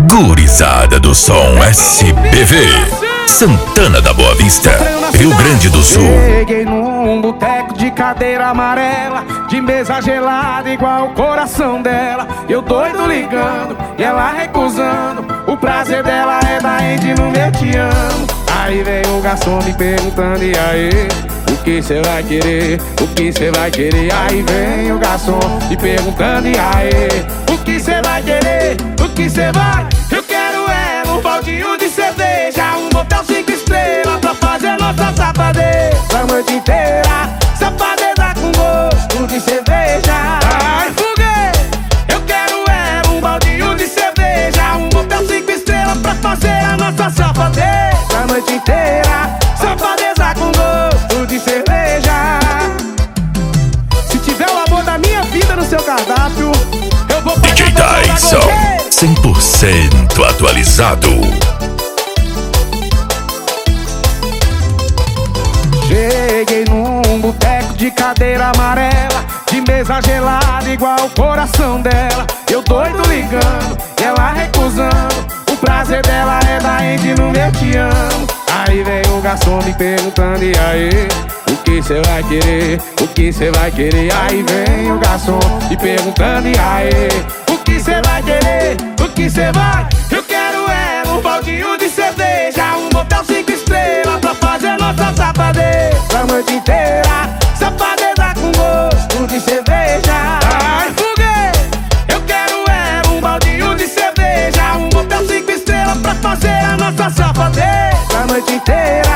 Gurizada do som SBV, Santana da Boa Vista, Rio Grande do Sul. Cheguei num boteco de cadeira amarela, de mesa gelada igual o coração dela. Eu doido ligando e ela recusando. O prazer dela é da Andy no meu te amo. Aí vem o garçom me perguntando: e aí, o que cê vai querer? O que cê vai querer? Aí vem o garçom me perguntando: e aí, o que cê vai querer? O que cê vai? Eu quero é um baldinho de cerveja, um motel 5 estrelas pra fazer nossa safadeza a noite inteira. Safadeza com gosto de cerveja. Ai, foguete! Eu quero é um baldinho de cerveja, um motel 5 estrelas pra fazer a nossa safadeza a noite inteira. Safadeza com gosto de cerveja. Se tiver o amor da minha vida no seu cardápio, eu vou pagar DJ Tyson, 100% atualizado. Cheguei num boteco de cadeira amarela, de mesa gelada igual o coração dela. Eu doido ligando e ela recusando. O prazer dela é da Andy no meu te amo. Aí vem o garçom me perguntando: e aí, o que cê vai querer? O que cê vai querer? Aí vem o garçom me perguntando: e aí, o que cê vai querer? O que cê vai? Eu quero é um baldinho de cerveja, um motel 5 estrelas pra fazer nossa safadeza a noite inteira. Safadeza com gosto de cerveja. Ai, foguete! Eu quero é um baldinho de cerveja, um motel 5 estrelas pra fazer a nossa safadeza a noite inteira.